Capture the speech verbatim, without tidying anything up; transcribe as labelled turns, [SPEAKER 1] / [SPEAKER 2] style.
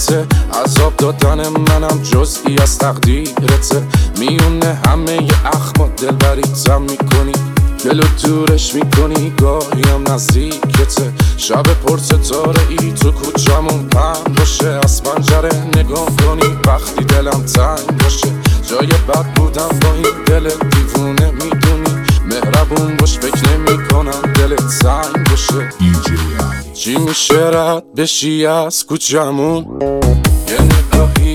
[SPEAKER 1] تقدیرته، عذاب دادن منم جزئی از تقدیرته. میونه همه ی اخما دلبریتم میکنی، دلو دورش میکنی گاهی هم نزدیکته. شب پر ستاره ای تو کوچمون پهن باشه، از پنجره نگاه کنی وقتی دلم تنگ باشه. جای بد بودم با این دل دیوونه میدونی، مهربون باش فکر نمی کنم دلت سنگ باشه. چی میشه رد بشی از کوچمون، یه نگاهی